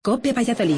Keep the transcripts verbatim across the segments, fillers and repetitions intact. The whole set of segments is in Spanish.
COPE Valladolid.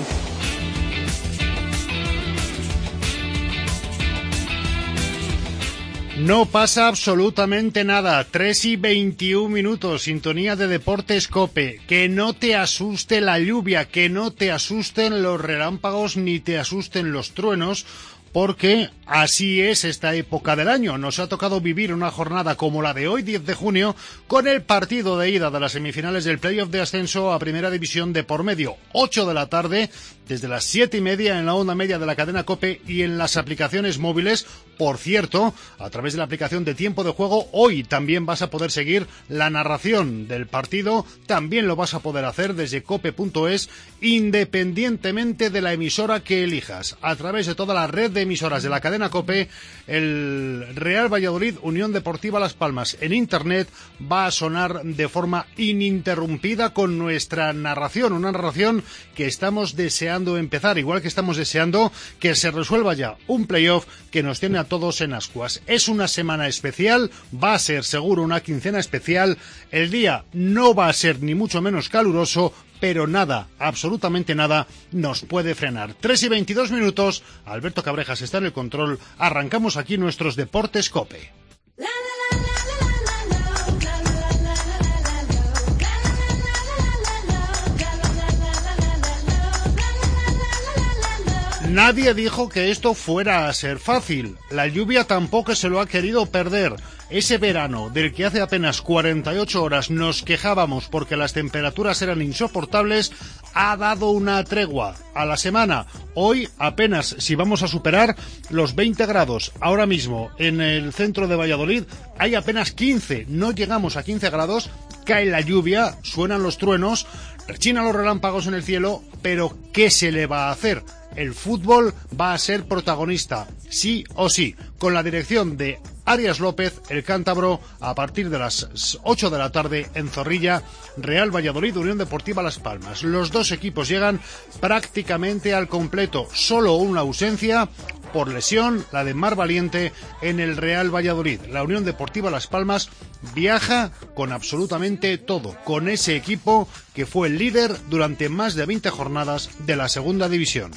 No pasa absolutamente nada. tres y veintiún minutos, sintonía de Deportes COPE. Que no te asuste la lluvia, que no te asusten los relámpagos ni te asusten los truenos, porque así es esta época del año. Nos ha tocado vivir una jornada como la de hoy, diez de junio, con el partido de ida de las semifinales del playoff de ascenso a Primera División de por medio. ocho de la tarde, desde las siete y media en la onda media de la cadena COPE y en las aplicaciones móviles. Por cierto, a través de la aplicación de Tiempo de Juego, hoy también vas a poder seguir la narración del partido. También lo vas a poder hacer desde cope punto es, independientemente de la emisora que elijas. A través de toda la red de emisoras de la cadena COPE, el Real Valladolid Unión Deportiva Las Palmas en internet va a sonar de forma ininterrumpida con nuestra narración, una narración que estamos deseando empezar, igual que estamos deseando que se resuelva ya un playoff que nos tiene a todos en ascuas. Es una semana especial, va a ser seguro una quincena especial, el día no va a ser ni mucho menos caluroso, pero nada, absolutamente nada, nos puede frenar. tres y veintidós minutos, Alberto Cabrejas está en el control, arrancamos aquí nuestros Deportes COPE. Nadie dijo que esto fuera a ser fácil. La lluvia tampoco se lo ha querido perder. Ese verano, del que hace apenas cuarenta y ocho horas nos quejábamos porque las temperaturas eran insoportables, ha dado una tregua a la semana. Hoy apenas si vamos a superar los veinte grados. Ahora mismo en el centro de Valladolid hay apenas quince. No llegamos a quince grados. Cae la lluvia, suenan los truenos, rechinan los relámpagos en el cielo, pero ¿qué se le va a hacer? El fútbol va a ser protagonista, sí o sí, con la dirección de Arias López, el cántabro, a partir de las ocho de la tarde en Zorrilla, Real Valladolid, Unión Deportiva Las Palmas. Los dos equipos llegan prácticamente al completo, solo una ausencia por lesión, la de Mar Valiente en el Real Valladolid. La Unión Deportiva Las Palmas viaja con absolutamente todo, con ese equipo que fue el líder durante más de veinte jornadas de la segunda división.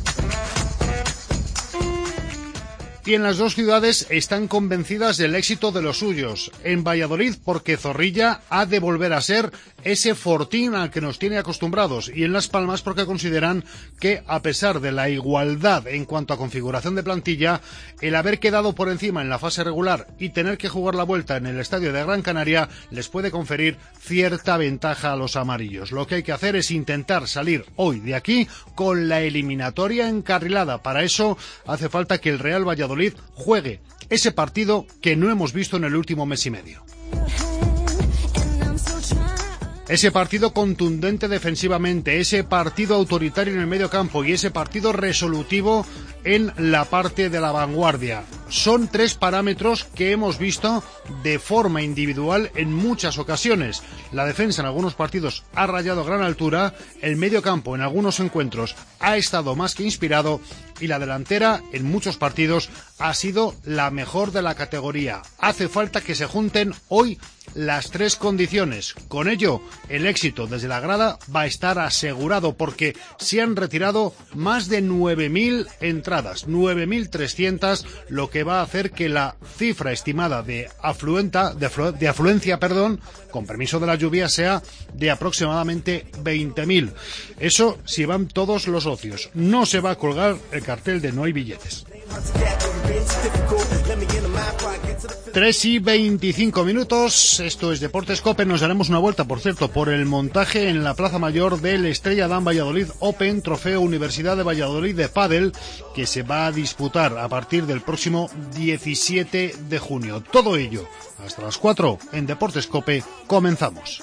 Y en las dos ciudades están convencidas del éxito de los suyos. En Valladolid porque Zorrilla ha de volver a ser ese fortín al que nos tiene acostumbrados, y en Las Palmas porque consideran que, a pesar de la igualdad en cuanto a configuración de plantilla, el haber quedado por encima en la fase regular y tener que jugar la vuelta en el estadio de Gran Canaria les puede conferir cierta ventaja a los amarillos. Lo que hay que hacer es intentar salir hoy de aquí con la eliminatoria encarrilada. Para eso hace falta que el Real Valladolid juegue ese partido que no hemos visto en el último mes y medio. Ese partido contundente defensivamente, ese partido autoritario en el medio campo y ese partido resolutivo en la parte de la vanguardia. Son tres parámetros que hemos visto de forma individual en muchas ocasiones. La defensa en algunos partidos ha rayado a gran altura, el medio campo en algunos encuentros ha estado más que inspirado y la delantera en muchos partidos ha sido la mejor de la categoría. Hace falta que se junten hoy las tres condiciones. Con ello, el éxito desde la grada va a estar asegurado porque se han retirado más de nueve mil entradas, nueve mil trescientas, lo que va a hacer que la cifra estimada de, afluenta, de, aflu, de afluencia, perdón, con permiso de la lluvia, sea de aproximadamente veinte mil. Eso si van todos los socios. No se va a colgar el cartel de no hay billetes. tres y veinticinco minutos, esto es Deportes COPE. Nos daremos una vuelta, por cierto, por el montaje en la Plaza Mayor del Estrella Damm Valladolid Open, trofeo Universidad de Valladolid de pádel, que se va a disputar a partir del próximo diecisiete de junio. Todo ello hasta las cuatro en Deportes COPE. Comenzamos.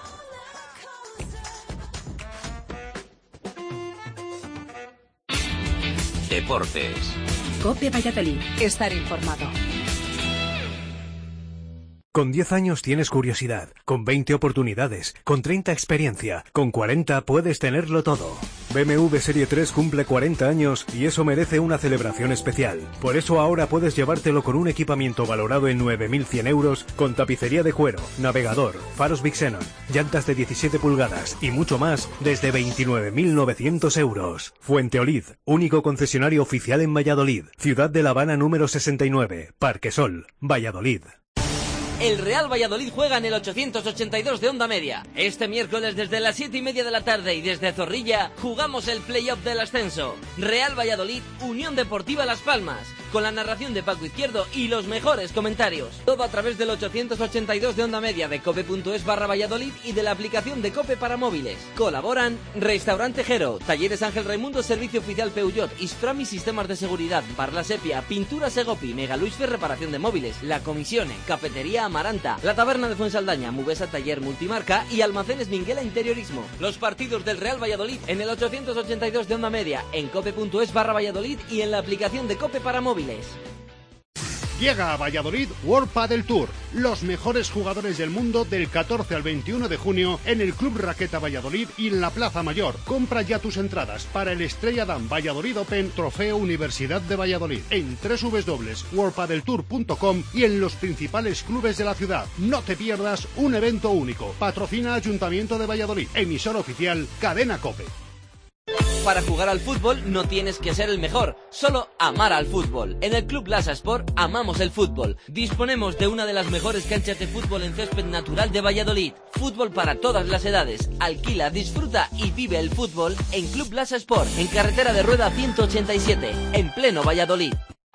Deportes. COPE Valladolid. Estar informado. Con diez años tienes curiosidad, con veinte oportunidades, con treinta experiencia, con cuarenta puedes tenerlo todo. B M W Serie tres cumple cuarenta años y eso merece una celebración especial. Por eso ahora puedes llevártelo con un equipamiento valorado en nueve mil cien euros, con tapicería de cuero, navegador, faros Big Xenon, llantas de diecisiete pulgadas y mucho más desde veintinueve mil novecientos euros. Fuenteolid, único concesionario oficial en Valladolid. Ciudad de La Habana número sesenta y nueve, Parque Sol, Valladolid. El Real Valladolid juega en el ochocientos ochenta y dos de Onda Media. Este miércoles desde las siete y media de la tarde y desde Zorrilla jugamos el play-off del ascenso. Real Valladolid, Unión Deportiva Las Palmas, con la narración de Paco Izquierdo y los mejores comentarios. Todo a través del ochocientos ochenta y dos de Onda Media, de cope.es barra Valladolid y de la aplicación de Cope para móviles. Colaboran Restaurante Jero, Talleres Ángel Raimundo, Servicio Oficial Peugeot, Isframi Sistemas de Seguridad, Parla Sepia, Pintura Segopi, Mega Luisfer Reparación de Móviles, La Comisione, Cafetería Amaranta, La Taberna de Fuensaldaña, Mubesa Taller Multimarca y Almacenes Minguela Interiorismo. Los partidos del Real Valladolid en el ochocientos ochenta y dos de Onda Media, en cope.es barra Valladolid y en la aplicación de Cope para móviles. Llega a Valladolid World Padel Tour, los mejores jugadores del mundo del catorce al veintiuno de junio en el Club Raqueta Valladolid y en la Plaza Mayor. Compra ya tus entradas para el Estrella Damm Valladolid Open Trofeo Universidad de Valladolid en doble u doble u doble u punto world padel tour punto com y en los principales clubes de la ciudad. No te pierdas un evento único. Patrocina Ayuntamiento de Valladolid. Emisor oficial Cadena Cope. Para jugar al fútbol no tienes que ser el mejor, solo amar al fútbol. En el Club Lasa Sport amamos el fútbol. Disponemos de una de las mejores canchas de fútbol en césped natural de Valladolid. Fútbol para todas las edades. Alquila, disfruta y vive el fútbol en Club Lasa Sport, en carretera de Rueda ciento ochenta y siete, en pleno Valladolid.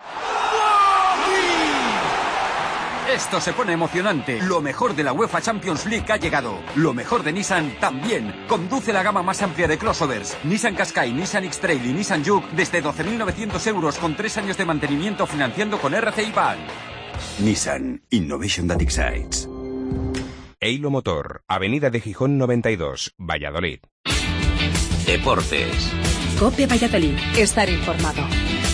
Esto se pone emocionante. Lo mejor de la UEFA Champions League ha llegado. Lo mejor de Nissan también. Conduce la gama más amplia de crossovers. Nissan Qashqai, Nissan X-Trail y Nissan Juke desde doce mil novecientos euros con tres años de mantenimiento financiando con R C I Bank. Nissan Innovation that excites. Eilo Motor, Avenida de Gijón noventa y dos, Valladolid. Deportes. Cope Valladolid. Estar informado.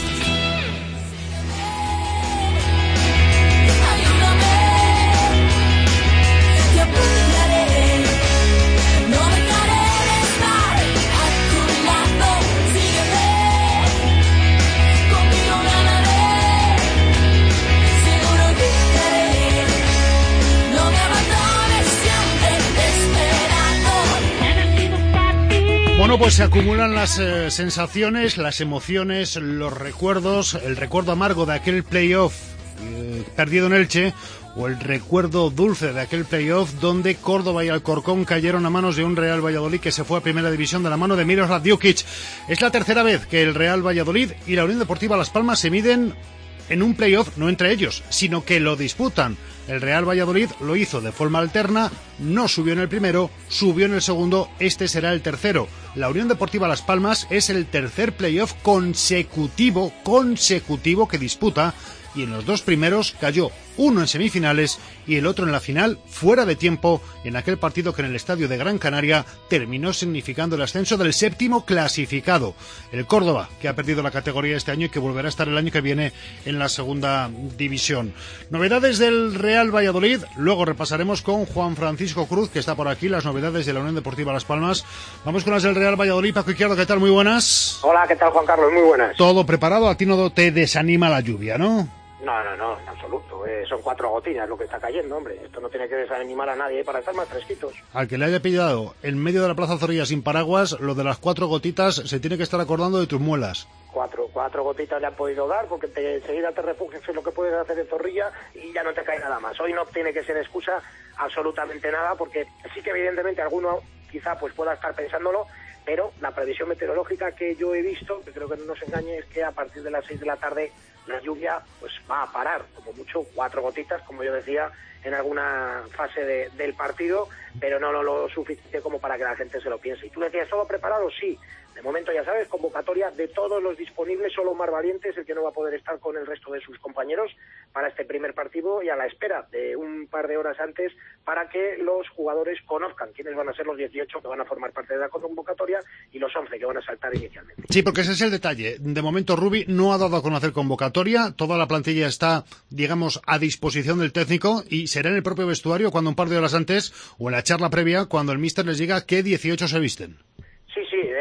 Bueno, pues se acumulan las eh, sensaciones, las emociones, los recuerdos, el recuerdo amargo de aquel playoff eh, perdido en Elche, o el recuerdo dulce de aquel playoff donde Córdoba y Alcorcón cayeron a manos de un Real Valladolid que se fue a Primera División de la mano de Miroslav Djukic. Es la tercera vez que el Real Valladolid y la Unión Deportiva Las Palmas se miden en un playoff, no entre ellos, sino que lo disputan. El Real Valladolid lo hizo de forma alterna, no subió en el primero, subió en el segundo, este será el tercero. La Unión Deportiva Las Palmas es el tercer playoff consecutivo, consecutivo que disputa, y en los dos primeros cayó, uno en semifinales y el otro en la final, fuera de tiempo, en aquel partido que en el estadio de Gran Canaria terminó significando el ascenso del séptimo clasificado, el Córdoba, que ha perdido la categoría este año y que volverá a estar el año que viene en la segunda división. Novedades del Real Valladolid, luego repasaremos con Juan Francisco Cruz, que está por aquí, las novedades de la Unión Deportiva Las Palmas. Vamos con las del Real Valladolid. Paco Izquierdo, ¿qué tal? Muy buenas. Hola, ¿qué tal, Juan Carlos? Muy buenas. Todo preparado, a ti no te desanima la lluvia, ¿no? No, no, no, en absoluto. Eh, son cuatro gotinas lo que está cayendo, hombre. Esto no tiene que desanimar a nadie para estar más fresquitos. Al que le haya pillado en medio de la Plaza Zorrilla sin paraguas, lo de las cuatro gotitas se tiene que estar acordando de tus muelas. Cuatro, cuatro gotitas le han podido dar porque te, enseguida te refugias en lo que puedes hacer en Zorrilla y ya no te cae nada más. Hoy no tiene que ser excusa absolutamente nada porque sí que evidentemente alguno quizá pues pueda estar pensándolo, pero la previsión meteorológica que yo he visto, que creo que no nos engañe, es que a partir de las seis de la tarde la lluvia pues va a parar, como mucho cuatro gotitas, como yo decía, en alguna fase de, del partido, pero no, no lo suficiente como para que la gente se lo piense. Y tú decías, ¿todo preparado? Sí. De momento, ya sabes, convocatoria de todos los disponibles, solo Omar Valiente es el que no va a poder estar con el resto de sus compañeros para este primer partido y a la espera de un par de horas antes para que los jugadores conozcan quiénes van a ser los dieciocho que van a formar parte de la convocatoria y los once que van a saltar inicialmente. Sí, porque ese es el detalle. De momento, Rubi no ha dado a conocer convocatoria, toda la plantilla está, digamos, a disposición del técnico y será en el propio vestuario cuando un par de horas antes o en la charla previa cuando el míster les diga qué dieciocho se visten. Sí, sí,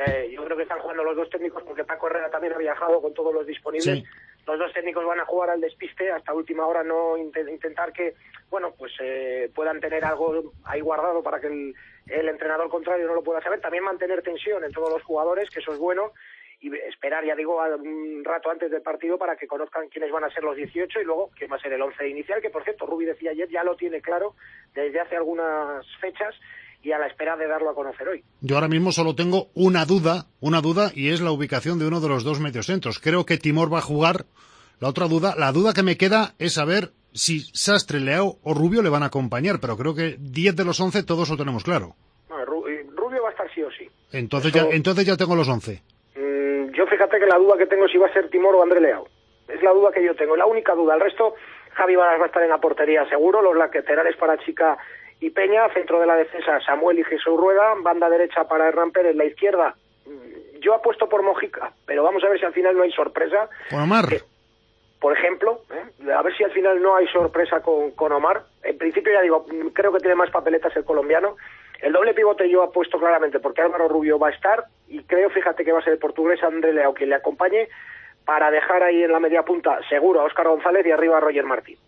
eh, yo creo que están jugando los dos técnicos porque Paco Herrera también ha viajado con todos los disponibles. Sí. Los dos técnicos van a jugar al despiste hasta última hora, no int- intentar que, bueno, pues eh, puedan tener algo ahí guardado para que el, el entrenador contrario no lo pueda saber. También mantener tensión en todos los jugadores, que eso es bueno, y esperar, ya digo, un rato antes del partido para que conozcan quiénes van a ser los dieciocho y luego quién va a ser el once inicial, que por cierto, Rubi decía ayer, ya lo tiene claro desde hace algunas fechas y a la espera de darlo a conocer hoy. Yo ahora mismo solo tengo una duda, una duda, y es la ubicación de uno de los dos mediocentros. Creo que Timor va a jugar. La otra duda, la duda que me queda es saber si Sastre, Leao o Rubio le van a acompañar, pero creo que diez de los once todos lo tenemos claro. No, Rubio va a estar sí o sí. Entonces, Eso... ya, entonces ya tengo los once. Mm, yo fíjate que la duda que tengo es si va a ser Timor o André Leao. Es la duda que yo tengo, la única duda. El resto, Javi Varas va a estar en la portería seguro, los laterales para Chica y Peña, centro de la defensa Samuel y Jesús Rueda, banda derecha para Hernán Pérez, la izquierda yo apuesto por Mojica, pero vamos a ver si al final no hay sorpresa. Por Omar. Que, por ejemplo, ¿eh? a ver si al final no hay sorpresa con, con Omar. En principio ya digo, creo que tiene más papeletas el colombiano. El doble pivote yo apuesto claramente porque Álvaro Rubio va a estar y creo, fíjate que va a ser el portugués André Leao quien le acompañe para dejar ahí en la media punta seguro a Óscar González y arriba a Roger Martín.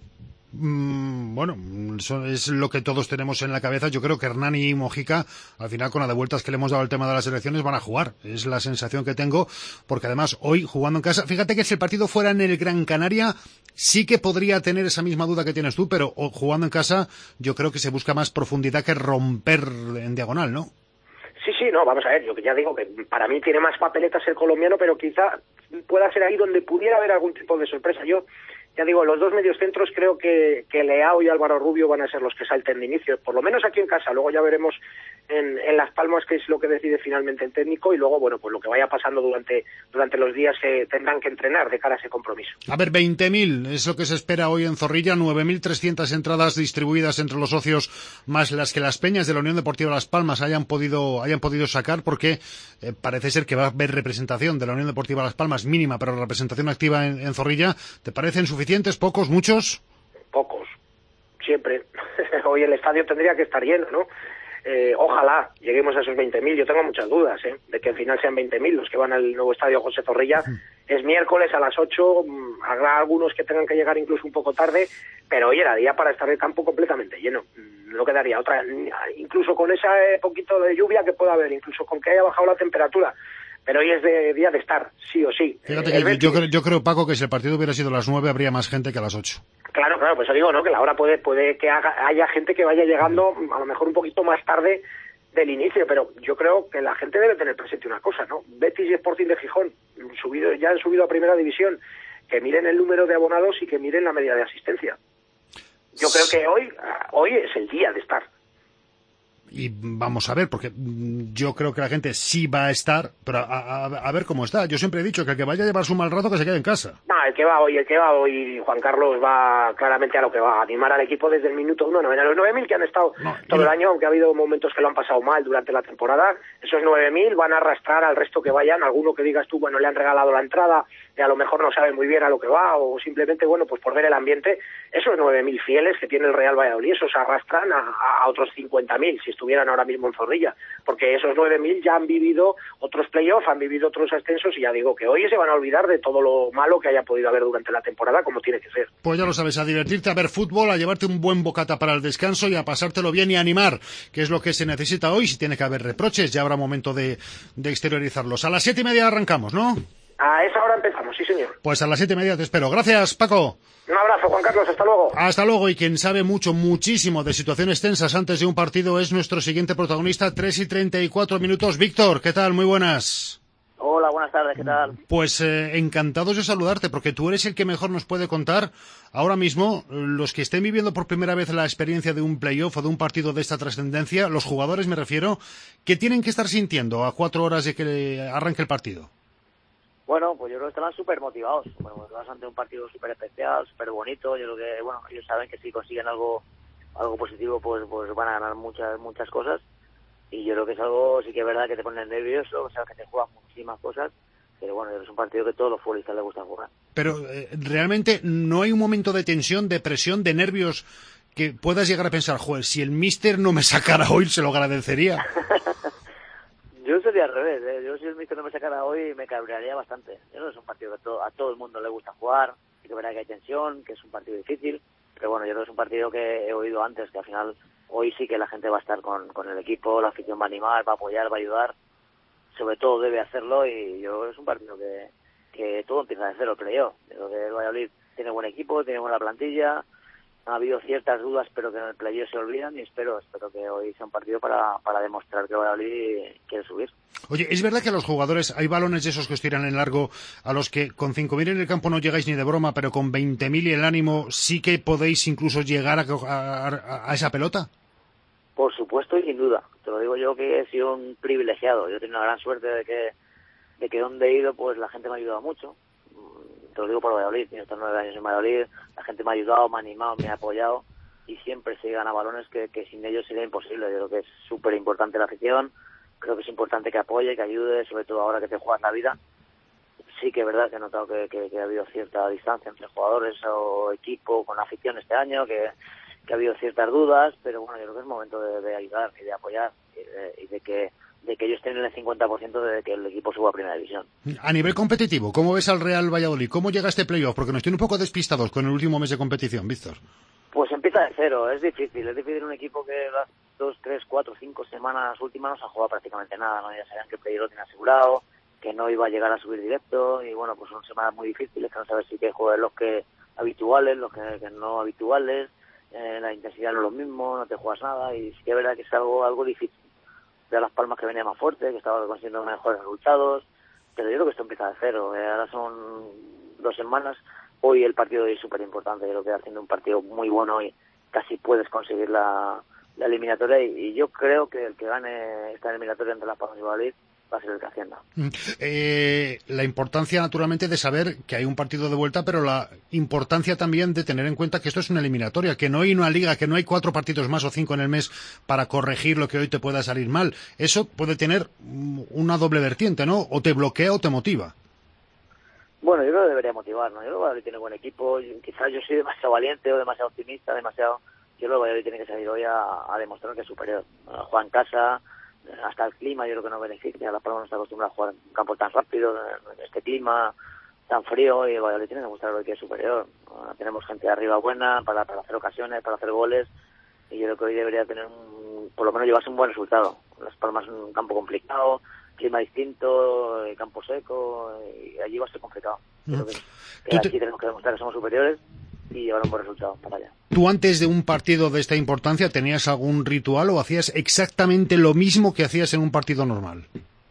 Mm, bueno, eso es lo que todos tenemos en la cabeza. Yo creo que Hernani y Mojica, al final con las de vueltas que le hemos dado al tema de las elecciones, van a jugar. Es la sensación que tengo, porque además hoy jugando en casa, fíjate que si el partido fuera en el Gran Canaria, sí que podría tener esa misma duda que tienes tú, pero jugando en casa yo creo que se busca más profundidad que romper en diagonal, ¿no? Sí, sí, no, vamos a ver, yo ya digo que para mí tiene más papeletas el colombiano, pero quizá pueda ser ahí donde pudiera haber algún tipo de sorpresa. Yo ya digo, los dos mediocentros creo que, que Leao y Álvaro Rubio van a ser los que salten de inicio, por lo menos aquí en casa. Luego ya veremos en, en Las Palmas qué es lo que decide finalmente el técnico y luego, bueno, pues lo que vaya pasando durante durante los días que tendrán que entrenar de cara a ese compromiso. A ver, veinte mil es lo que se espera hoy en Zorrilla, nueve mil trescientas entradas distribuidas entre los socios, más las que las peñas de la Unión Deportiva Las Palmas hayan podido hayan podido sacar, porque eh, parece ser que va a haber representación de la Unión Deportiva Las Palmas mínima, pero representación activa en, en Zorrilla. ¿Te parecen suficientes? ¿Pocos? ¿Muchos? Pocos, siempre. Hoy el estadio tendría que estar lleno, ¿no? Eh, ojalá lleguemos a esos veinte mil. Yo tengo muchas dudas ¿eh? de que al final sean veinte mil los que van al nuevo estadio José Zorrilla. Uh-huh. Es miércoles a las ocho, habrá algunos que tengan que llegar incluso un poco tarde, pero hoy era día para estar el campo completamente lleno. No quedaría otra, incluso con ese poquito de lluvia que pueda haber, incluso con que haya bajado la temperatura. Pero hoy es de día de estar, sí o sí. Fíjate que yo, creo, yo creo, Paco, que si el partido hubiera sido a las nueve habría más gente que a las ocho. Claro, claro, pues eso digo, ¿no? Que la hora puede puede que haga, haya gente que vaya llegando a lo mejor un poquito más tarde del inicio, pero yo creo que la gente debe tener presente una cosa, ¿no? Betis y Sporting de Gijón subido, ya han subido a Primera División, que miren el número de abonados y que miren la media de asistencia. Yo creo que hoy, hoy es el día de estar. Y vamos a ver, porque yo creo que la gente sí va a estar, pero a, a, a ver cómo está. Yo siempre he dicho que el que vaya a llevarse un mal rato que se quede en casa. No, el que va hoy, el que va hoy, Juan Carlos, va claramente a lo que va, a animar al equipo desde el minuto uno. A los nueve mil que han estado no, todo el año, aunque ha habido momentos que lo han pasado mal durante la temporada, esos nueve mil van a arrastrar al resto que vayan. Alguno que digas tú, bueno, le han regalado la entrada, y a lo mejor no sabe muy bien a lo que va, o simplemente, bueno, pues por ver el ambiente, esos nueve mil fieles que tiene el Real Valladolid, esos arrastran a, a otros cincuenta mil, si estuvieran ahora mismo en Zorrilla, porque esos nueve mil ya han vivido otros playoffs, han vivido otros ascensos, y ya digo que hoy se van a olvidar de todo lo malo que haya podido haber durante la temporada, como tiene que ser. Pues ya lo sabes, a divertirte, a ver fútbol, a llevarte un buen bocata para el descanso y a pasártelo bien y a animar, que es lo que se necesita hoy. Si tiene que haber reproches, ya habrá momento de, de exteriorizarlos. A las siete y media arrancamos, ¿no? A esa hora empezamos, sí señor. Pues a las siete y media te espero. Gracias, Paco. Un abrazo, Juan Carlos, hasta luego. Hasta luego, y quien sabe mucho, muchísimo de situaciones tensas antes de un partido es nuestro siguiente protagonista, tres y treinta y cuatro minutos. Víctor, ¿qué tal? Muy buenas. Hola, buenas tardes, ¿qué tal? Pues eh, encantados de saludarte, porque tú eres el que mejor nos puede contar ahora mismo, los que estén viviendo por primera vez la experiencia de un playoff o de un partido de esta trascendencia, los jugadores me refiero, ¿qué tienen que estar sintiendo a cuatro horas de que arranque el partido? Bueno, pues yo creo que estarán súper motivados. Bueno, vas ante un partido súper especial, súper bonito. Yo creo que, bueno, ellos saben que si consiguen algo algo positivo, pues pues van a ganar muchas muchas cosas. Y yo creo que es algo, sí que es verdad que te pone nervioso, o sea, que te juegan muchísimas cosas. Pero bueno, es un partido que a todos los futbolistas les gusta jugar. Pero eh, realmente no hay un momento de tensión, de presión, de nervios que puedas llegar a pensar, joder, si el míster no me sacara hoy, se lo agradecería. Yo sé sería al revés, ¿eh? Yo si el míster no me sacara hoy me cabrearía bastante. Yo creo que es un partido que to- a todo el mundo le gusta jugar, y que verá que hay tensión, que es un partido difícil, pero bueno, yo creo que es un partido que he oído antes, que al final hoy sí que la gente va a estar con, con el equipo, la afición va a animar, va a apoyar, va a ayudar, sobre todo debe hacerlo, y yo creo que es un partido que, que todo empieza de cero, creo yo. Yo creo que el Valladolid tiene buen equipo, tiene buena plantilla, ha habido ciertas dudas, pero que en el playoff se olvidan, y espero espero que hoy sea un partido para, para demostrar que el Valladolid quiere subir. Oye, ¿es verdad que a los jugadores hay balones de esos que os tiran en largo a los que con cinco mil en el campo no llegáis ni de broma, pero con veinte mil y el ánimo sí que podéis incluso llegar a, a, a esa pelota? Por supuesto y sin duda. Te lo digo yo, que he sido un privilegiado. Yo he tenido la gran suerte de que de que donde he ido, pues la gente me ha ayudado mucho. Te lo digo por Valladolid. Tengo estos nueve años en Valladolid. La gente me ha ayudado, me ha animado, me ha apoyado. Y siempre se gana balones que, que sin ellos sería imposible. Yo creo que es súper importante la afición. Creo que es importante que apoye, que ayude, sobre todo ahora que te juegas la vida. Sí que es verdad que he notado que, que, que ha habido cierta distancia entre jugadores o equipo con la afición este año, que, que ha habido ciertas dudas, pero bueno, yo creo que es momento de, de ayudar y de apoyar y de, y de que de que ellos tienen el cincuenta por ciento de que el equipo suba a Primera División. A nivel competitivo, ¿cómo ves al Real Valladolid? ¿Cómo llega este playoff? Porque nos tiene un poco despistados con el último mes de competición, Víctor. Pues empieza de cero, es difícil, es difícil un equipo que las dos, tres, cuatro, cinco semanas últimas no se ha jugado prácticamente nada, ¿no? Ya sabían que el playoff lo tiene asegurado, que no iba a llegar a subir directo, y bueno, pues son semanas muy difíciles, que no sabes si que juegan los que habituales, los que, que no habituales, eh, la intensidad no es lo mismo, no te juegas nada, y sí que es verdad que es algo, algo difícil. De Las Palmas, que venía más fuerte, que estaba consiguiendo mejores resultados, pero yo creo que esto empieza de cero. Eh, ahora son dos semanas, hoy el partido es súper importante, yo creo que haciendo un partido muy bueno y casi puedes conseguir la, la eliminatoria, y, y yo creo que el que gane esta eliminatoria entre Las Palmas y Valladolid va a ser el que Hacienda. Eh, la importancia, naturalmente, de saber que hay un partido de vuelta, pero la importancia también de tener en cuenta que esto es una eliminatoria, que no hay una liga, que no hay cuatro partidos más o cinco en el mes para corregir lo que hoy te pueda salir mal. Eso puede tener una doble vertiente, ¿no? O te bloquea o te motiva. Bueno, yo creo que debería motivarnos. Yo creo que Valladolid tiene buen equipo. Quizás yo soy demasiado valiente o demasiado optimista, demasiado. Yo creo que Valladolid tiene que salir hoy a, a demostrar que es superior. Juega en casa. Hasta el clima yo creo que no beneficia. Las Palmas no está acostumbrada a jugar en un campo tan rápido, en este clima tan frío, y el Valladolid tiene que demostrar hoy que es superior. Uh, tenemos gente de arriba buena para, para hacer ocasiones, para hacer goles, y yo creo que hoy debería tener un, por lo menos llevarse un buen resultado. Las Palmas es un campo complicado, clima distinto, campo seco, y allí va a ser complicado. Mm. Creo que, que aquí te... tenemos que demostrar que somos superiores y llevar un buen resultado para allá. ¿Tú antes de un partido de esta importancia tenías algún ritual o hacías exactamente lo mismo que hacías en un partido normal?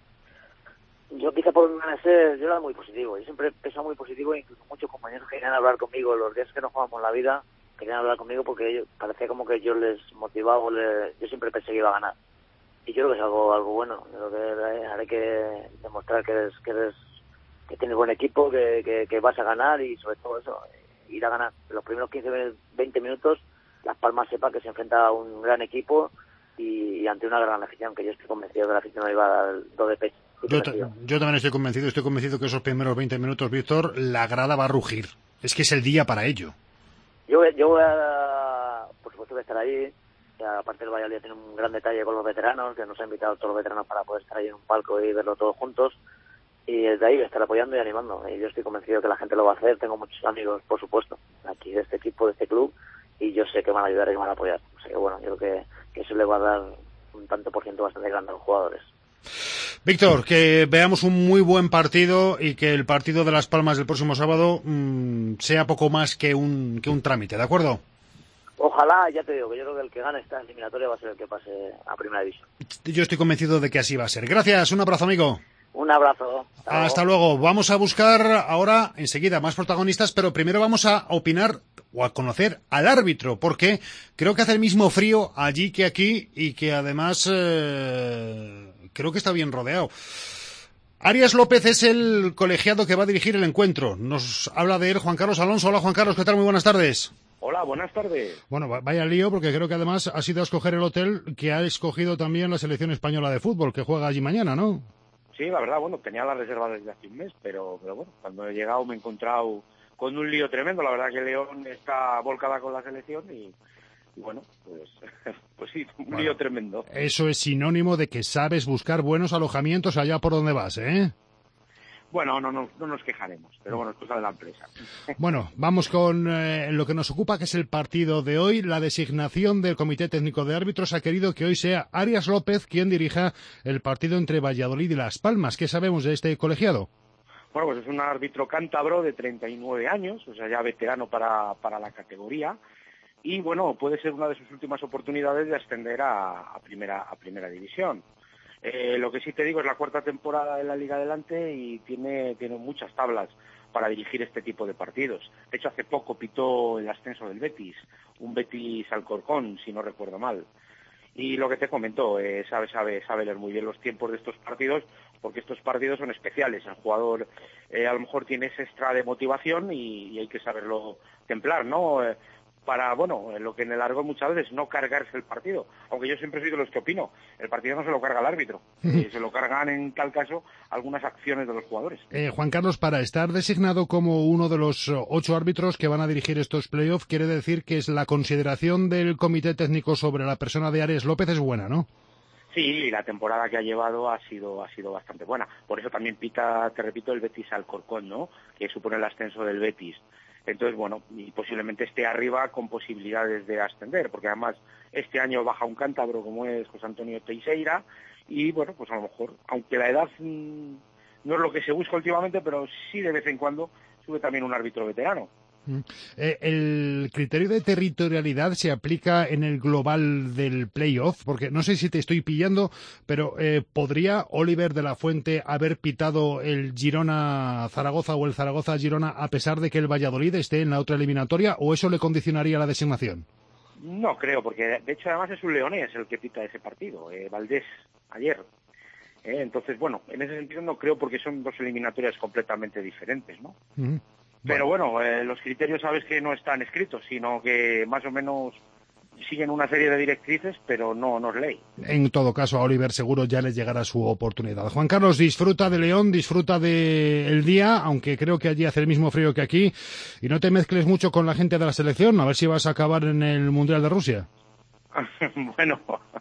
Yo quizá por mi manera de ser, yo era muy positivo. Yo siempre he pensado muy positivo, e incluso muchos compañeros querían hablar conmigo los días que no jugamos la vida, querían hablar conmigo porque ellos, parecía como que yo les motivaba, o les, yo siempre pensé que iba a ganar. Y yo creo que es algo algo bueno. Yo creo que haré que demostrar que eres, que eres, que tienes buen equipo, que, que, que vas a ganar, y sobre todo eso, ir a ganar. En los primeros quince, veinte minutos, Las Palmas sepa que se enfrenta a un gran equipo y, y ante una gran afición, que yo estoy convencido que la afición no iba a dar do de pecho. Yo, yo también estoy convencido, estoy convencido que esos primeros veinte minutos, Víctor, la grada va a rugir. Es que es el día para ello. Yo, yo voy a, por supuesto, voy a estar ahí. Aparte, el Valladolid tiene un gran detalle con los veteranos, que nos ha invitado a todos los veteranos para poder estar ahí en un palco y verlo todos juntos. Y desde ahí voy a estar apoyando y animando. Y yo estoy convencido que la gente lo va a hacer. Tengo muchos amigos, por supuesto, aquí de este equipo, de este club, y yo sé que van a ayudar y van a apoyar. O sea que, bueno, yo creo que, que eso le va a dar un tanto por ciento bastante grande a los jugadores. Víctor, que veamos un muy buen partido y que el partido de Las Palmas del próximo sábado mmm, sea poco más que un, que un trámite, ¿de acuerdo? Ojalá, ya te digo, que yo creo que el que gane esta eliminatoria va a ser el que pase a Primera División. Yo estoy convencido de que así va a ser. Gracias, un abrazo, amigo. Un abrazo. Hasta, Hasta luego. luego. Vamos a buscar ahora, enseguida, más protagonistas, pero primero vamos a opinar o a conocer al árbitro, porque creo que hace el mismo frío allí que aquí y que además eh, creo que está bien rodeado. Arias López es el colegiado que va a dirigir el encuentro. Nos habla de él Juan Carlos Alonso. Hola, Juan Carlos, ¿qué tal? Muy buenas tardes. Hola, buenas tardes. Bueno, vaya lío, porque creo que además ha sido a escoger el hotel que ha escogido también la selección española de fútbol, que juega allí mañana, ¿no? Sí, la verdad, bueno, tenía la reserva desde hace un mes, pero, pero bueno, cuando he llegado me he encontrado con un lío tremendo. La verdad que León está volcada con la selección y, bueno, pues, pues sí, un bueno, lío tremendo. Eso es sinónimo de que sabes buscar buenos alojamientos allá por donde vas, ¿eh? Bueno, no, no, no nos quejaremos, pero bueno, es cosa de la empresa. Bueno, vamos con eh, lo que nos ocupa, que es el partido de hoy. La designación del Comité Técnico de Árbitros ha querido que hoy sea Arias López quien dirija el partido entre Valladolid y Las Palmas. ¿Qué sabemos de este colegiado? Bueno, pues es un árbitro cántabro de treinta y nueve años, o sea, ya veterano para, para la categoría. Y bueno, puede ser una de sus últimas oportunidades de ascender a, a primera a primera división. Eh, lo que sí te digo es la cuarta temporada de la Liga Adelante y tiene, tiene muchas tablas para dirigir este tipo de partidos. De hecho, hace poco pitó el ascenso del Betis, un Betis Alcorcón, si no recuerdo mal. Y lo que te comentó, eh, sabe, sabe, sabe leer muy bien los tiempos de estos partidos, porque estos partidos son especiales. El jugador eh, a lo mejor tiene ese extra de motivación y, y hay que saberlo templar, ¿no? Eh, para, bueno, lo que en el argot muchas veces no cargarse el partido, aunque yo siempre soy de los que opino, el partido no se lo carga el árbitro, eh, se lo cargan en tal caso algunas acciones de los jugadores. Eh, Juan Carlos, para estar designado como uno de los ocho árbitros que van a dirigir estos playoffs, quiere decir que es la consideración del comité técnico sobre la persona de Arias López es buena, ¿no? Sí, la temporada que ha llevado ha sido ha sido bastante buena, por eso también pita, te repito, el Betis Alcorcón, ¿no? Que supone el ascenso del Betis. Entonces, bueno, y posiblemente esté arriba con posibilidades de ascender, porque además este año baja un cántabro como es José Antonio Teixeira, y bueno, pues a lo mejor, aunque la edad mmm, no es lo que se busca últimamente, pero sí de vez en cuando sube también un árbitro veterano. Eh, ¿El criterio de territorialidad se aplica en el global del playoff? Porque no sé si te estoy pillando, pero eh, ¿podría Oliver de la Fuente haber pitado el Girona-Zaragoza o el Zaragoza-Girona a pesar de que el Valladolid esté en la otra eliminatoria, o eso le condicionaría la designación? No creo, porque de hecho además es un leonés el que pita ese partido, eh, Valdés, ayer. Eh, entonces, bueno, en ese sentido no creo, porque son dos eliminatorias completamente diferentes, ¿no? Uh-huh. Pero bueno, bueno eh, los criterios sabes que no están escritos, sino que más o menos siguen una serie de directrices, pero no, no es ley. En todo caso, a Oliver seguro ya les llegará su oportunidad. Juan Carlos, disfruta de León, disfruta del día, aunque creo que allí hace el mismo frío que aquí, y no te mezcles mucho con la gente de la selección, a ver si vas a acabar en el Mundial de Rusia. Bueno,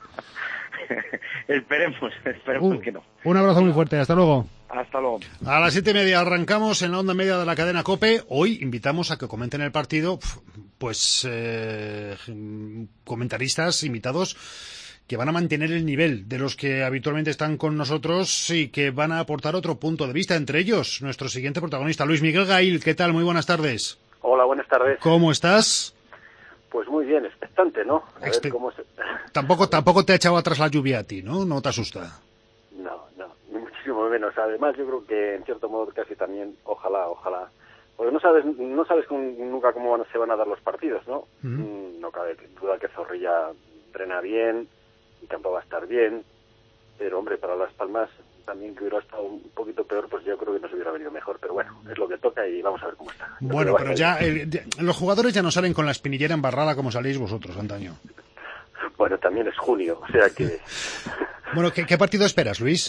esperemos, esperemos uh, que no. Un abrazo muy fuerte, hasta luego. Hasta luego. A las siete y media arrancamos en la onda media de la cadena COPE. Hoy invitamos a que comenten el partido, pues, eh, comentaristas invitados que van a mantener el nivel de los que habitualmente están con nosotros y que van a aportar otro punto de vista. Entre ellos, nuestro siguiente protagonista, Luis Miguel Gail. ¿Qué tal? Muy buenas tardes. Hola, buenas tardes. ¿Cómo estás? Pues muy bien, expectante, ¿no? A Expe- ver cómo se... Tampoco, tampoco te ha echado atrás la lluvia a ti, ¿no? ¿No te asusta? No, no, ni muchísimo menos. Además, yo creo que en cierto modo casi también, ojalá, ojalá. Porque no sabes no sabes con, nunca cómo van, se van a dar los partidos, ¿no? Uh-huh. No cabe duda que Zorrilla entrena bien y tampoco va a estar bien. Pero, hombre, para Las Palmas también, que hubiera estado un poquito peor, pues yo creo que nos hubiera venido mejor. Pero bueno, es lo que toca y vamos a ver cómo está. Bueno, pero ya el, los jugadores ya no salen con la espinillera embarrada como salís vosotros antaño. Bueno, también es junio, o sea que... Bueno, ¿qué, qué partido esperas, Luis?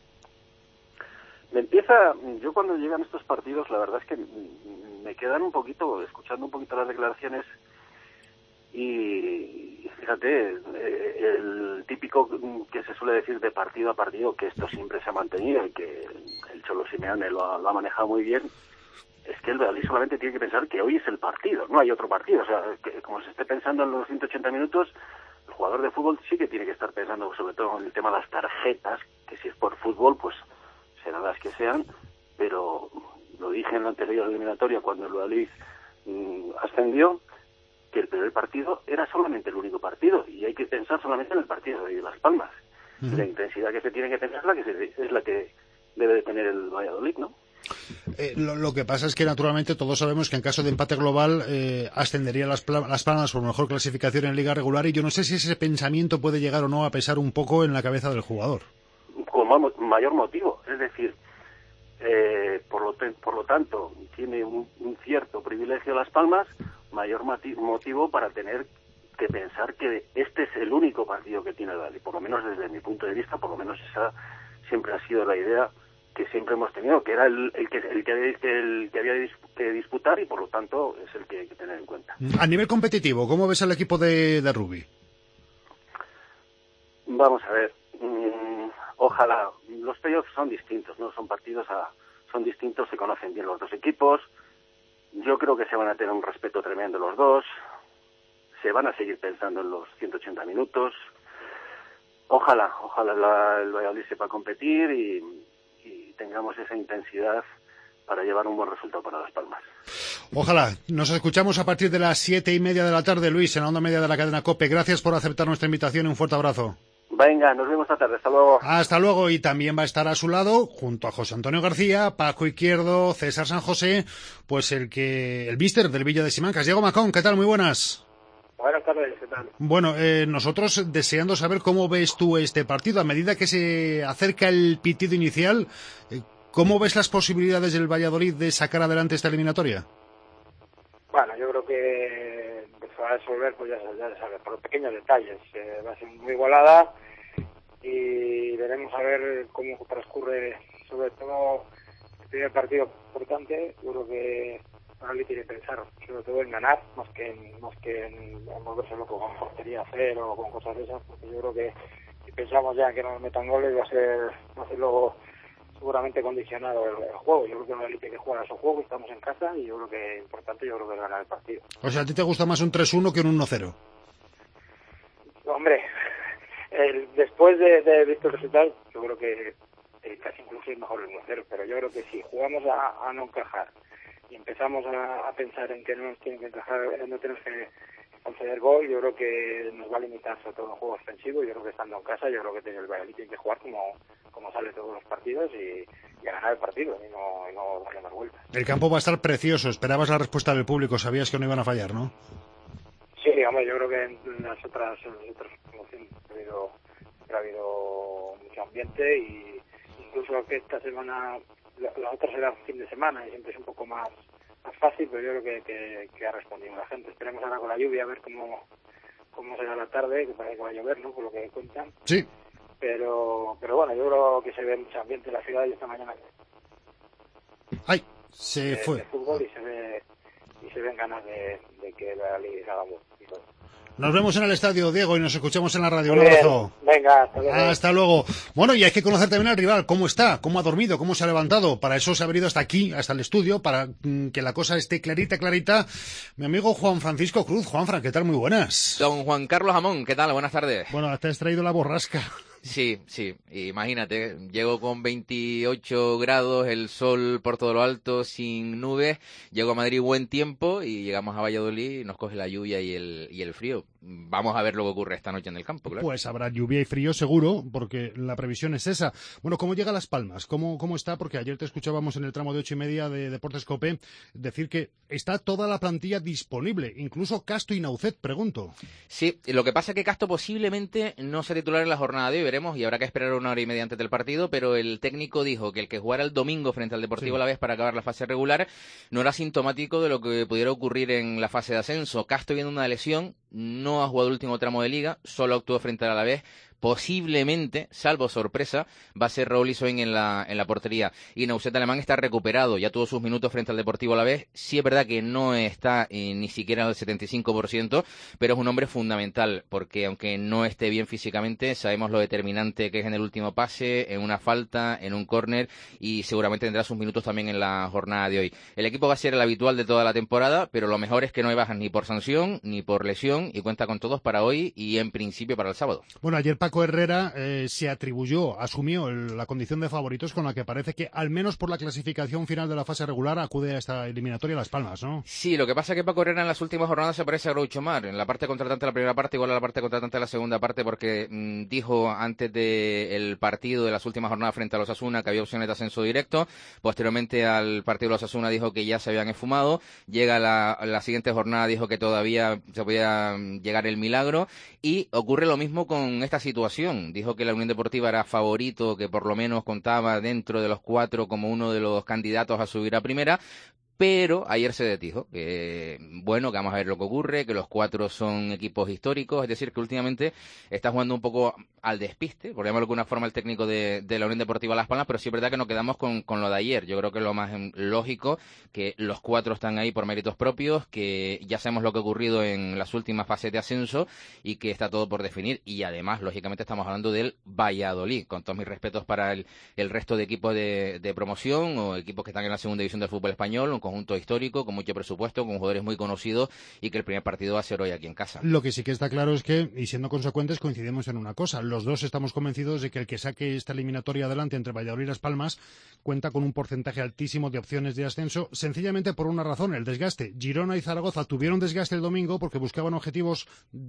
Me empieza... Yo cuando llegan estos partidos, la verdad es que me quedan un poquito, escuchando un poquito las declaraciones, y fíjate, el típico que se suele decir de partido a partido, que esto siempre se ha mantenido y que el Cholo Simeone lo ha, lo ha manejado muy bien, es que el Valladolid solamente tiene que pensar que hoy es el partido, no hay otro partido. O sea, que como se esté pensando en los ciento ochenta minutos, el jugador de fútbol sí que tiene que estar pensando sobre todo en el tema de las tarjetas, que si es por fútbol, pues serán las que sean, pero lo dije en la anterior eliminatoria cuando el Valladolid mmm, ascendió, que el primer partido era solamente el único partido y hay que pensar solamente en el partido de Las Palmas. Uh-huh. La intensidad que se tiene que tener es la que, se, es la que debe de tener el Valladolid, ¿no? Eh, lo, lo que pasa es que naturalmente todos sabemos que en caso de empate global eh, ascendería las, pla- las Palmas por mejor clasificación en Liga Regular, y yo no sé si ese pensamiento puede llegar o no a pesar un poco en la cabeza del jugador. Con más, mayor motivo, es decir, eh, por, lo te, por lo tanto tiene un, un cierto privilegio Las Palmas, mayor mati- motivo para tener que pensar que este es el único partido que tiene el Valladolid, por lo menos desde mi punto de vista, por lo menos esa siempre ha sido la idea que siempre hemos tenido, que era el, el que el que había, el que había que disputar y por lo tanto es el que hay que tener en cuenta. A nivel competitivo, ¿cómo ves al equipo de, de rugby? Vamos a ver, mmm, ojalá, los playoffs son distintos, no son partidos a, son distintos, se conocen bien los dos equipos, yo creo que se van a tener un respeto tremendo los dos, se van a seguir pensando en los ciento ochenta minutos, ojalá, ojalá la, el Valladolid sepa competir y, y tengamos esa intensidad para llevar un buen resultado para Las Palmas. Ojalá. Nos escuchamos a partir de las siete y media de la tarde, Luis, en la onda media de la cadena COPE. Gracias por aceptar nuestra invitación y un fuerte abrazo. Venga, nos vemos esta tarde. Hasta luego. Hasta luego. Y también va a estar a su lado, junto a José Antonio García, Paco Izquierdo, César San José, pues el que el míster del Villa de Simancas. Diego Macón, ¿qué tal? Muy buenas. Buenas tardes, ¿qué tal? Bueno, eh, nosotros deseando saber cómo ves tú este partido. A medida que se acerca el pitido inicial, eh, ¿cómo ves las posibilidades del Valladolid de sacar adelante esta eliminatoria? Bueno, yo creo que se va a resolver, pues ya, ya sabes, por los pequeños detalles. Eh, va a ser muy igualada y veremos a ver cómo transcurre, sobre todo el primer partido importante. Yo creo que Valladolid tiene que pensar sobre todo en ganar, más que en, más que en, en volverse loco con portería cero o con cosas de esas, porque yo creo que si pensamos ya que no nos metan goles va a ser, va a ser luego seguramente condicionado el, el juego. Yo creo que Valladolid tiene que jugar a su juego, estamos en casa y yo creo que es importante, yo creo que es ganar el partido. O sea, ¿a ti te gusta más un tres uno que un uno cero? Hombre, el, después de, de visto el resultado, yo creo que eh, casi incluso es mejor el uno cero, pero yo creo que si jugamos a, a no encajar y empezamos a, a pensar en que no nos tienen que encajar, no tenemos que conceder gol, yo creo que nos va a limitar sobre todo en juego ofensivo. Yo creo que estando en casa, yo creo que el Valladolid tiene que jugar como, como sale todos los partidos y, y a ganar el partido y no, y no darle más vueltas. El campo va a estar precioso, esperabas la respuesta del público, sabías que no iban a fallar, ¿no? Sí, hombre, yo creo que en las otras, en las otras promociones ha habido, ha habido mucho ambiente y incluso que esta semana, las otras eran fin de semana y siempre es un poco más, más fácil, pero yo creo que, que, que ha respondido la gente. Esperemos ahora con la lluvia a ver cómo, cómo será la tarde, que parece que va a llover, ¿no? Por lo que cuentan. Sí. Pero, pero bueno, yo creo que se ve mucho ambiente en la ciudad y esta mañana. ¡Ay! Se de, fue. De fútbol y se ve, y se ven ganas de, de que la liga haga mucho. Nos vemos en el estadio, Diego, y nos escuchamos en la radio. Muy Un bien. abrazo. Venga, hasta luego. Hasta luego. Bueno, y hay que conocer también al rival, cómo está, cómo ha dormido, cómo se ha levantado. Para eso se ha venido hasta aquí, hasta el estudio, para mm, que la cosa esté clarita, clarita. Mi amigo Juan Francisco Cruz. Juanfran, ¿qué tal? Muy buenas. Don Juan Carlos Amón, ¿qué tal? Buenas tardes. Bueno, te has traído la borrasca. Sí, sí, imagínate, llego con veintiocho grados, el sol por todo lo alto, sin nubes, llego a Madrid buen tiempo y llegamos a Valladolid y nos coge la lluvia y el, y el frío. Vamos a ver lo que ocurre esta noche en el campo, claro. Pues habrá lluvia y frío seguro, porque la previsión es esa. Bueno, ¿cómo llega Las Palmas? ¿Cómo, cómo está? Porque ayer te escuchábamos en el tramo de ocho y media de Deportes COPE decir que está toda la plantilla disponible, incluso Casto y Naucet, pregunto. Sí, lo que pasa es que Casto posiblemente no sea titular en la jornada de hoy, veremos, y habrá que esperar una hora y media antes del partido, pero el técnico dijo que el que jugara el domingo frente al Deportivo Sí. Alavés para acabar la fase regular no era sintomático de lo que pudiera ocurrir en la fase de ascenso. Casto viene una lesión, no ha jugado el último tramo de liga, solo actuó frente al Alavés. Posiblemente, salvo sorpresa, va a ser Raúl Isoín en la, en la portería. Y Naucet Alemán está recuperado, ya tuvo sus minutos frente al Deportivo Alavés. Sí es verdad que no está eh, ni siquiera al setenta y cinco por ciento, pero es un hombre fundamental, porque aunque no esté bien físicamente, sabemos lo determinante que es en el último pase, en una falta, en un córner, y seguramente tendrá sus minutos también en la jornada de hoy. El equipo va a ser el habitual de toda la temporada, pero lo mejor es que no hay bajas ni por sanción, ni por lesión, y cuenta con todos para hoy y en principio para el sábado. Bueno, ayer Paco Herrera eh, se atribuyó, asumió el, la condición de favoritos con la que parece que, al menos por la clasificación final de la fase regular, acude a esta eliminatoria Las Palmas, ¿no? Sí, lo que pasa es que Paco Herrera en las últimas jornadas se parece a Groucho Mar, en la parte contratante de la primera parte, igual a la parte contratante de la segunda parte, porque mmm, dijo antes del partido de las últimas jornadas frente a los Osasuna que había opciones de ascenso directo, posteriormente al partido de los Osasuna dijo que ya se habían esfumado, llega la, la siguiente jornada, dijo que todavía se podía llegar el milagro, y ocurre lo mismo con esta situación. Dijo que la Unión Deportiva era favorito, que por lo menos contaba dentro de los cuatro como uno de los candidatos a subir a primera, pero ayer se dijo que, bueno, que vamos a ver lo que ocurre, que los cuatro son equipos históricos, es decir, que últimamente está jugando un poco al despiste, por llamarlo de alguna forma, el técnico de, de la Unión Deportiva Las Palmas, pero sí es verdad que nos quedamos con, con lo de ayer. Yo creo que es lo más lógico, que los cuatro están ahí por méritos propios, que ya sabemos lo que ha ocurrido en las últimas fases de ascenso y que está todo por definir, y además, lógicamente, estamos hablando del Valladolid, con todos mis respetos para el, el resto de equipos de, de promoción o equipos que están en la segunda división del fútbol español, un conjunto histórico, con mucho presupuesto, con jugadores muy conocidos, y que el primer partido va a ser hoy aquí en casa. Lo que sí que está claro es que, y siendo consecuentes, coincidimos en una cosa. Los dos estamos convencidos de que el que saque esta eliminatoria adelante entre Valladolid y Las Palmas cuenta con un porcentaje altísimo de opciones de ascenso, sencillamente por una razón, el desgaste. Girona y Zaragoza tuvieron desgaste el domingo porque buscaban objetivos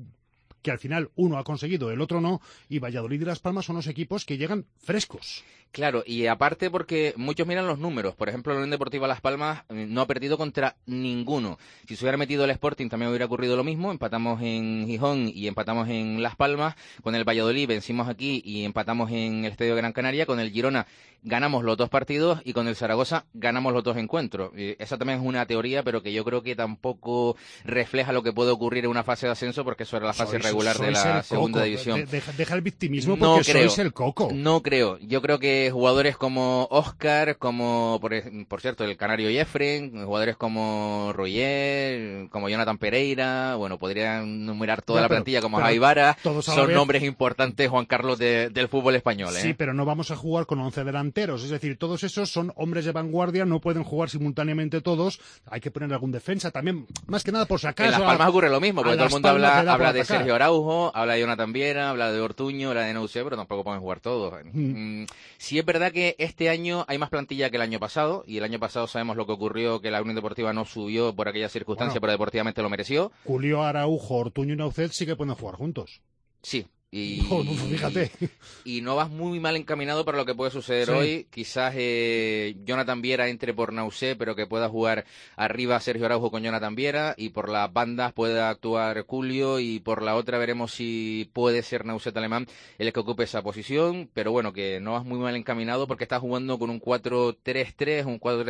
que al final uno ha conseguido, el otro no, y Valladolid y Las Palmas son los equipos que llegan frescos. Claro, y aparte porque muchos miran los números. Por ejemplo, la Unión Deportiva Las Palmas no ha perdido contra ninguno. Si se hubiera metido el Sporting también hubiera ocurrido lo mismo. Empatamos en Gijón y empatamos en Las Palmas. Con el Valladolid vencimos aquí y empatamos en el Estadio de Gran Canaria. Con el Girona ganamos los dos partidos y con el Zaragoza ganamos los dos encuentros. Eh, esa también es una teoría, pero que yo creo que tampoco refleja lo que puede ocurrir en una fase de ascenso, porque eso era la fase sois, regular sois de la segunda coco. división. De, deja, deja el victimismo no porque creo, sois el coco. No creo. Yo creo que jugadores como Óscar, como por, por cierto el canario Jeffrey, jugadores como Roger, como Jonathan Pereira, bueno, podrían numerar toda ya, la pero, plantilla como Jaivara, son vez... nombres importantes, Juan Carlos, de, del fútbol español. ¿eh? Sí, pero no vamos a jugar con once delanteros, es decir, todos esos son hombres de vanguardia, no pueden jugar simultáneamente todos, hay que poner algún defensa también, más que nada por si acaso. En Las Palmas a, ocurre lo mismo, porque todo el mundo habla, habla de atacar. Sergio Araujo, habla de Jonathan Viera, habla de Ortuño, habla de Nausé, pero tampoco pueden jugar todos. Mm. Sí es verdad que este año hay más plantilla que el año pasado, y el año pasado sabemos lo que ocurrió, que la Unión Deportiva no subió por aquella circunstancia, bueno, pero deportivamente lo mereció. Julio, Araujo, Ortuño y Naucet sí que pueden jugar juntos. Sí. Y, oh, no, fíjate. Y no vas muy mal encaminado para lo que puede suceder sí. hoy. Quizás eh, Jonathan Viera entre por Nausé, pero que pueda jugar arriba Sergio Araujo con Jonathan Viera, y por las bandas pueda actuar Julio, y por la otra veremos si puede ser Nausé Alemán el que ocupe esa posición, pero bueno, que no vas muy mal encaminado porque está jugando con un cuatro tres tres, un cuatro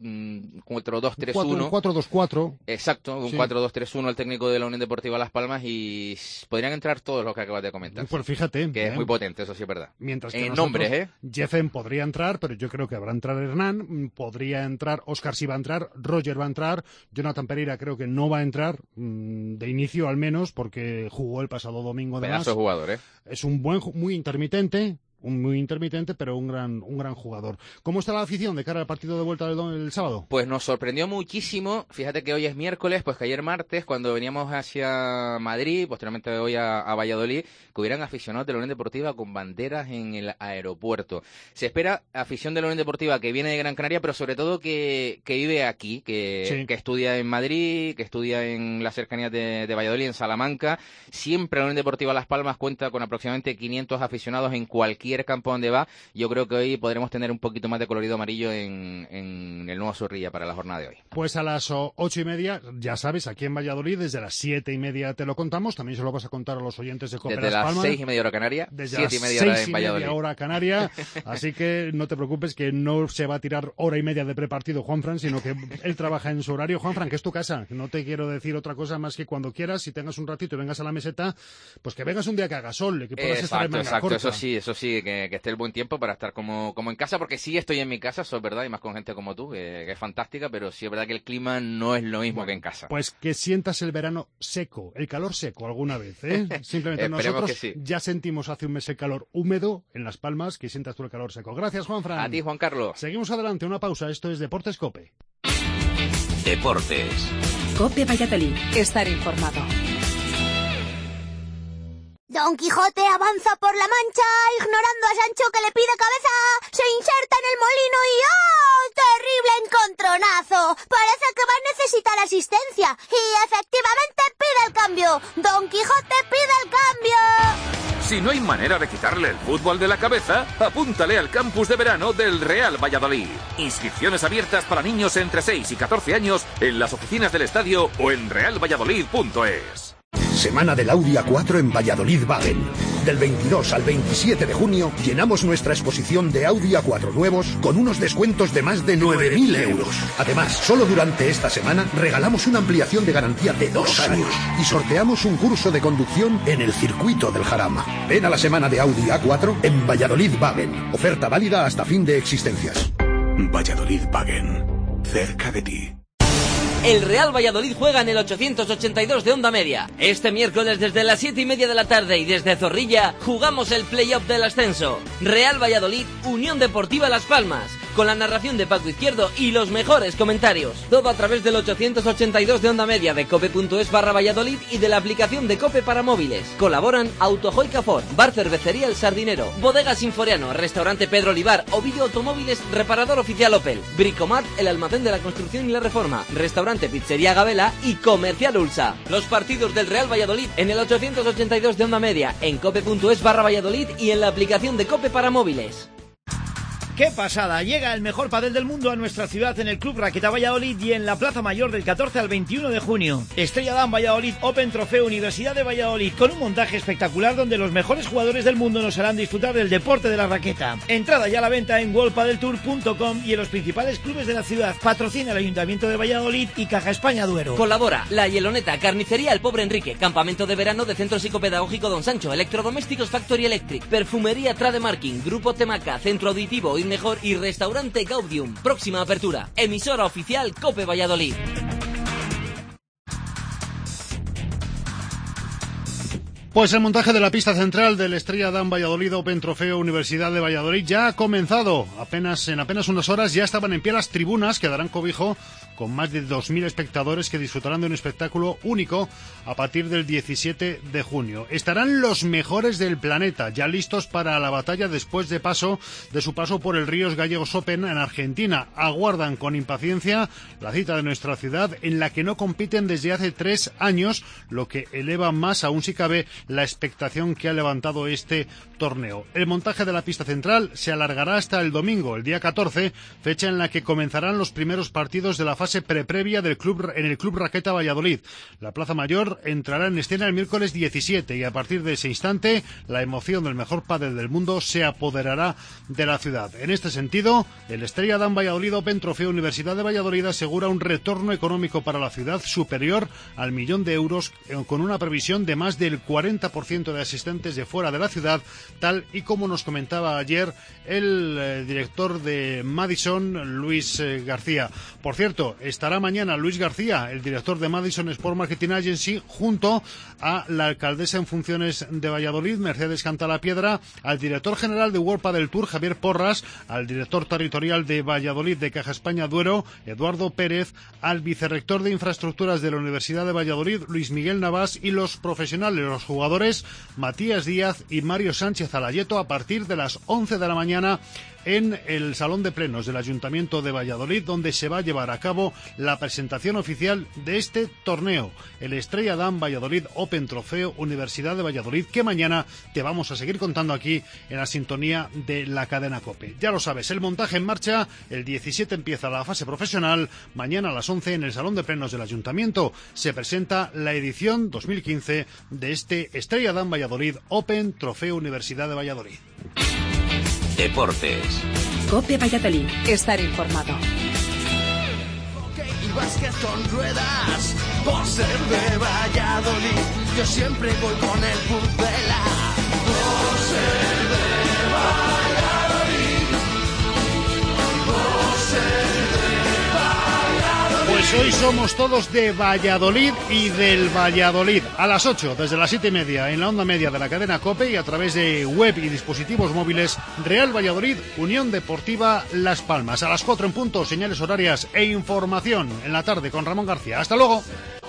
dos tres uno. Un cuatro dos cuatro. Exacto, un sí. cuatro dos tres uno el técnico de la Unión Deportiva Las Palmas, y podrían entrar todos los que acabas de comentar. Pues fíjate. Que ¿eh? es muy potente, eso sí es verdad. Mientras que en nombres, ¿eh? Jeffen podría entrar, pero yo creo que habrá entrar Hernán, podría entrar, Óscar sí va a entrar, Roger va a entrar, Jonathan Pereira creo que no va a entrar, mmm, de inicio al menos, porque jugó el pasado domingo de Pedazo de jugador, ¿eh? Es un buen, muy intermitente, un muy intermitente, pero un gran un gran jugador. ¿Cómo está la afición de cara al partido de vuelta del, del sábado? Pues nos sorprendió muchísimo. Fíjate que hoy es miércoles, pues que ayer martes, cuando veníamos hacia Madrid, posteriormente hoy a, a Valladolid, que hubieran aficionados de la Unión Deportiva con banderas en el aeropuerto. Se espera afición de la Unión Deportiva que viene de Gran Canaria, pero sobre todo que, que vive aquí, que, sí. que estudia en Madrid, que estudia en las cercanías de, de Valladolid, en Salamanca. Siempre la Unión Deportiva Las Palmas cuenta con aproximadamente quinientos aficionados en cualquier campo donde va. Yo creo que hoy podremos tener un poquito más de colorido amarillo en, en el nuevo Zorrilla para la jornada de hoy. Pues a las ocho y media, ya sabes, aquí en Valladolid, desde las siete y media te lo contamos, también se lo vas a contar a los oyentes de Cope Las Palmas. Desde las seis y media hora canaria, desde siete las y media seis hora en y Valladolid. media hora canaria, así que no te preocupes que no se va a tirar hora y media de prepartido Juanfran, sino que él trabaja en su horario. Juanfran, que es tu casa, no te quiero decir otra cosa más que cuando quieras, si tengas un ratito y vengas a la meseta, pues que vengas un día que haga sol, que puedas exacto, estar en manga exacto, corta. Eso sí, eso sí, que, que esté el buen tiempo para estar como, como en casa, porque sí estoy en mi casa, eso es verdad, y más con gente como tú, que, que es fantástica, pero sí es verdad que el clima no es lo mismo bueno, que en casa. Pues que sientas el verano seco, el calor seco alguna vez, ¿eh? Simplemente nosotros sí. Ya sentimos hace un mes el calor húmedo en Las Palmas, que sientas tú el calor seco. Gracias, Juanfran. A ti, Juan Carlos. Seguimos adelante, una pausa, esto es Deportes Cope. Deportes. Cope Valladolid. Estar informado. Don Quijote avanza por la Mancha, ignorando a Sancho que le pide cabeza, se inserta en el molino y ¡oh! ¡Terrible encontronazo! Parece que va a necesitar asistencia y efectivamente pide el cambio. Don Quijote pide el cambio. Si no hay manera de quitarle el fútbol de la cabeza, apúntale al campus de verano del Real Valladolid. Inscripciones abiertas para niños entre seis y catorce años en las oficinas del estadio o en real valladolid punto es. Semana del Audi A cuatro en Valladolid Wagen. Del veintidós al veintisiete de junio llenamos nuestra exposición de Audi A cuatro nuevos con unos descuentos de más de nueve mil euros. Además, solo durante esta semana regalamos una ampliación de garantía de dos años y sorteamos un curso de conducción en el circuito del Jarama. Ven a la semana de Audi A cuatro en Valladolid Wagen. Oferta válida hasta fin de existencias. Valladolid Wagen. Cerca de ti. El Real Valladolid juega en el ochocientos ochenta y dos de Onda Media. Este miércoles desde las siete y media de la tarde y desde Zorrilla jugamos el play-off del ascenso. Real Valladolid, Unión Deportiva Las Palmas. Con la narración de Paco Izquierdo y los mejores comentarios. Todo a través del ochocientos ochenta y dos de Onda Media, de cope.es barra Valladolid y de la aplicación de Cope para móviles. Colaboran Autojoy Cafort, Bar Cervecería El Sardinero, Bodega Sinforiano, Restaurante Pedro Olivar, Ovidio Automóviles, Reparador Oficial Opel, Bricomat, El Almacén de la Construcción y la Reforma, Restaurante Pizzería Gabela y Comercial Ulsa. Los partidos del Real Valladolid en el ochocientos ochenta y dos de Onda Media, en cope.es barra Valladolid y en la aplicación de Cope para móviles. ¡Qué pasada! Llega el mejor pádel del mundo a nuestra ciudad en el Club Raqueta Valladolid y en la Plaza Mayor del catorce al veintiuno de junio. Estrella Damm Valladolid Open Trofeo Universidad de Valladolid, con un montaje espectacular donde los mejores jugadores del mundo nos harán disfrutar del deporte de la raqueta. Entrada ya a la venta en world padel tour punto com y en los principales clubes de la ciudad. Patrocina el Ayuntamiento de Valladolid y Caja España Duero. Colabora La Hieloneta, Carnicería El Pobre Enrique, Campamento de Verano de Centro Psicopedagógico Don Sancho, Electrodomésticos Factory Electric, Perfumería Trademarking, Grupo Temaca, Centro Auditivo y Mejor y Restaurante Gaudium. Próxima apertura. Emisora oficial Cope Valladolid. Pues el montaje de la pista central del Estrella Damm Valladolid Open Trofeo Universidad de Valladolid ya ha comenzado. Apenas en apenas unas horas ya estaban en pie las tribunas que darán cobijo con más de dos mil espectadores que disfrutarán de un espectáculo único a partir del diecisiete de junio. Estarán los mejores del planeta, ya listos para la batalla después de paso de su paso por el Ríos Gallegos Open en Argentina. Aguardan con impaciencia la cita de nuestra ciudad, en la que no compiten desde hace tres años, lo que eleva más aún si cabe la expectación que ha levantado este torneo. El montaje de la pista central se alargará hasta el domingo, el día catorce, fecha en la que comenzarán los primeros partidos de la fase preprevia del club en el Club Raqueta Valladolid. La Plaza Mayor entrará en escena el miércoles diecisiete y a partir de ese instante la emoción del mejor pádel del mundo se apoderará de la ciudad. En este sentido, el Estrella Damm Valladolid Open Trofeo Universidad de Valladolid asegura un retorno económico para la ciudad superior al millón de euros, con una previsión de más del cuarenta por ciento de asistentes de fuera de la ciudad, tal y como nos comentaba ayer el eh, director de Madison, Luis eh, García. Por cierto, estará mañana Luis García, el director de Madison Sport Marketing Agency, junto a la alcaldesa en funciones de Valladolid, Mercedes Cantalapiedra, al director general de World Padel Tour, Javier Porras, al director territorial de Valladolid de Caja España Duero, Eduardo Pérez, al vicerrector de infraestructuras de la Universidad de Valladolid, Luis Miguel Navas, y los profesionales, los jugadores, Matías Díaz y Mario Sánchez Alayeto, a partir de las once de la mañana en el Salón de Plenos del Ayuntamiento de Valladolid, donde se va a llevar a cabo la presentación oficial de este torneo, el Estrella Damm Valladolid Open Trofeo Universidad de Valladolid, que mañana te vamos a seguir contando aquí en la sintonía de la cadena COPE. Ya lo sabes, el montaje en marcha, el diecisiete empieza la fase profesional, mañana a las once en el Salón de Plenos del Ayuntamiento se presenta la edición dos mil quince de este Estrella Damm Valladolid Open Trofeo Universidad de Valladolid. Deportes. Cope Valladolid. Estar informado. Y básquet con ruedas, por ser de Valladolid, yo siempre voy con el Pucela. Por ser de Valladolid, por ser de Valladolid. Pues hoy somos todos de Valladolid y del Valladolid. A las ocho, desde las siete y media, en la onda media de la cadena COPE y a través de web y dispositivos móviles, Real Valladolid, Unión Deportiva Las Palmas. A las cuatro en punto, señales horarias e información en la tarde con Ramón García. Hasta luego.